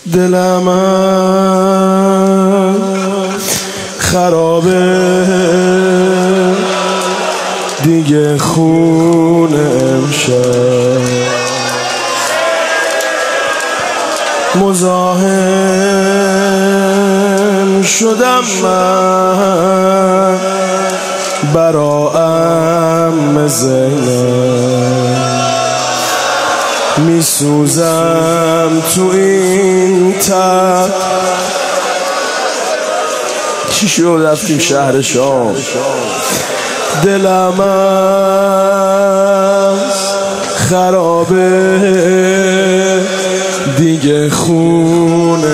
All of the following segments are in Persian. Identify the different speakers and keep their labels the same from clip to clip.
Speaker 1: دلم خرابه دیگه خون امشب مزاحم شدم من برا عم زینب میسوزم تو این تب. چی شد رفتیم شهر شام؟ دلم خرابه دیگه خون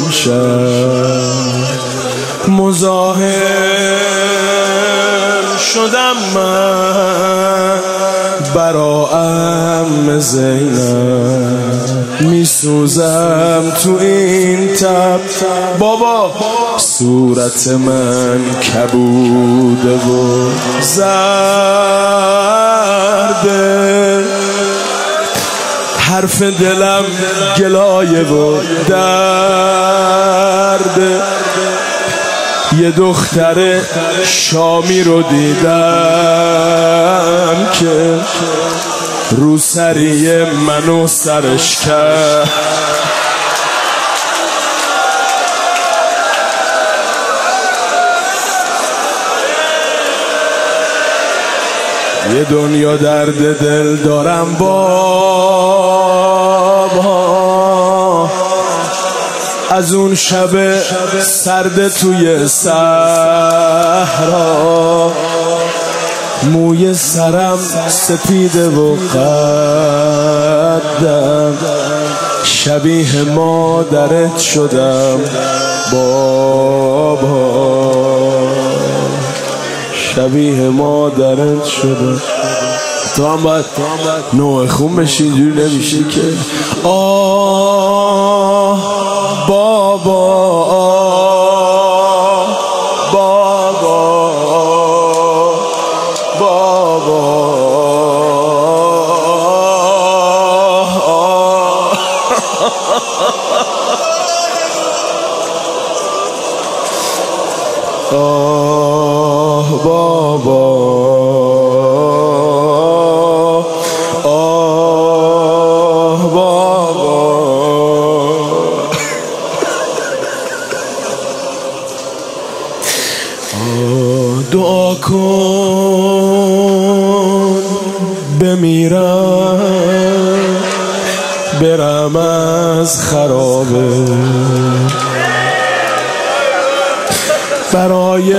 Speaker 1: امشب مزاحم شدم من برا عم زینب میسوزم تو این تب. بابا صورت من کبوده و زرده، حرف دلم گلایه و درده. یه دختر شامی رو دیدم که روسری منو سرش کرد. یه دنیا درد دل دارم بابا، از اون شب سرد توی صحرا. موی سرم سپیده و قدم شبیه مادرت شدم بابا، شبیه مادرت شدم. تو هم باید نوع خون بشی، اینجوری نمیشه که آه بابا بابا بابا آه بابا آه بابا. دعا کن بمیرم برم از خرابه، برای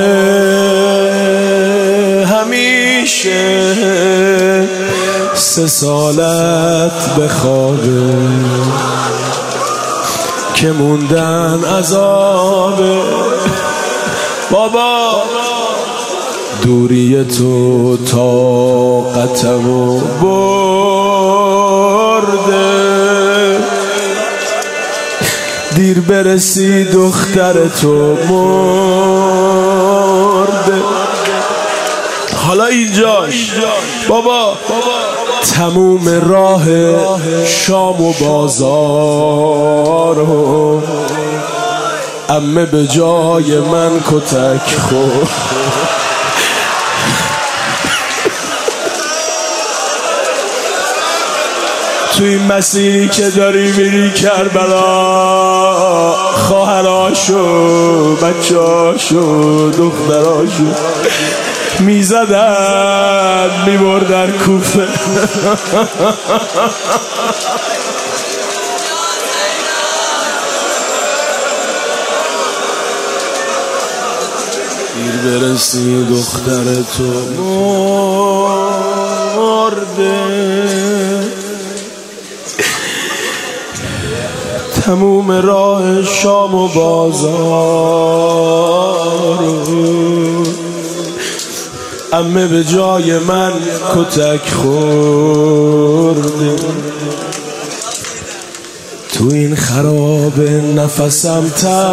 Speaker 1: همیشه 3 سالت بخوابه که موندن عذابه. بابا دوری تو طاقتمو برده، دیر برسی دختر تو مرده. حالا اینجاش بابا تموم راه شام و بازار عمه به جای من کتک خورد. تو این مسیری که داری میری کربلا، خواهراشو بچه‌هاشو دختراشو میزدن میبردن کوفه. دیر برسی دختر تو مرده، تموم راه شام و بازار عمه به جای من کتک خورده. تو این خراب نفسم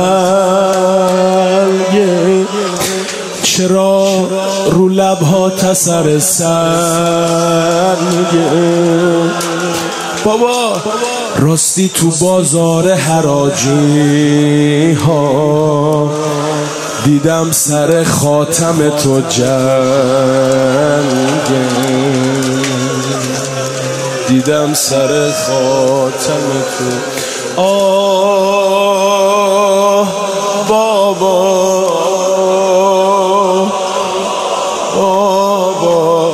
Speaker 1: تنگه، چرا رو لبها تسر سنگه. بابا راستی تو بازار حراجی ها دیدم سر خاتم تو جنگه، دیدم سر خاتم تو. آه بابا بابا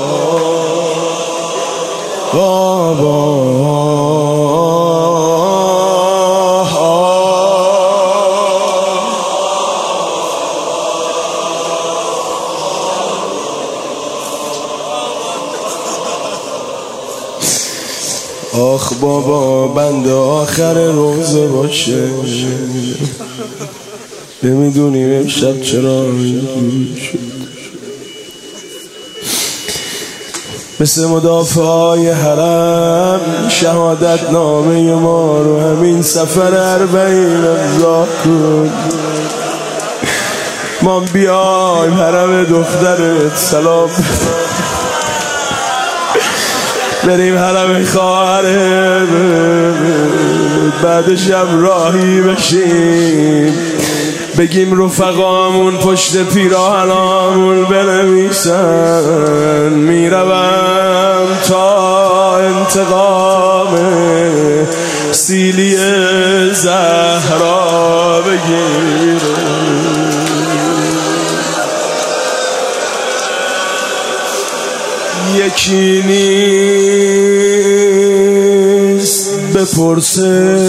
Speaker 1: بابا آخ بابا بند آخر روزه باشه، نمیدونیم امشب چرا شد. مثل مدافعای حرم شهادت نامه ما رو همین سفر 40 امضا کن. ما بیایم حرم دخترت سلام بریم حرم خواهرت، بعدش هم راهی بشیم بگیم رفقامون پشت پیراهنامون بنویسن میروم تا انتقام سیلی زهرا بگیرم. یکی نیست بپرسه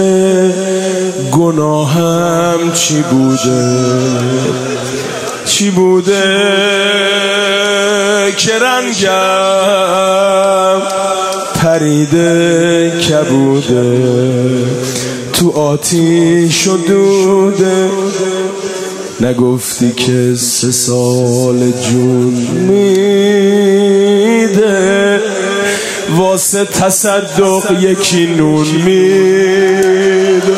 Speaker 1: گناهم چی بوده، چی بوده که رنگم پریده کبوده، تو آتیش و دوده. نگفتی که 3 سال جون میده واسه تصدق یکی نون میده.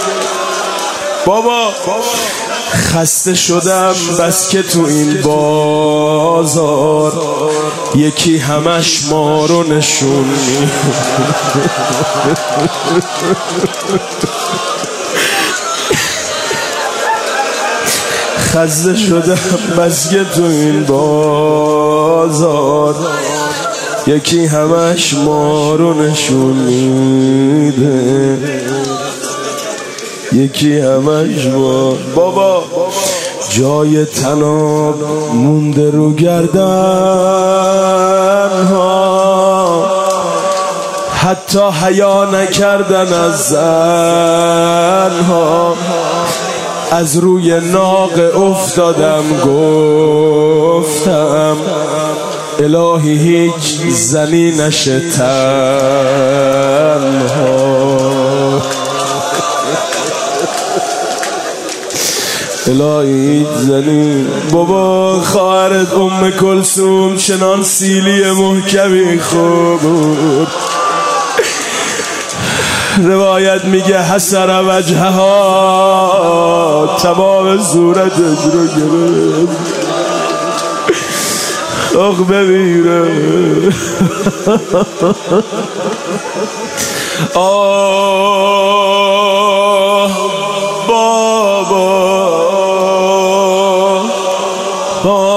Speaker 1: بابا خسته شدم بس که تو این بازار یکی همش ما رو نشون میده. خسته شدم بس که تو این بازار یکی همش ما رو نشون میده، یکی همش ما. بابا جای تناب مونده رو گردن ها، حتی حیا نکردن از زن ها. از روی ناق افتادم گفتم الهی هیچ زنی نشه تنها، الهی هیچ زنی. بابا خواهرت کلثوم چنان سیلی محکمی خوب بود، روایت میگه حسر وجهها تمام صورتش رو گرفت. آخ بمیره. آه بابا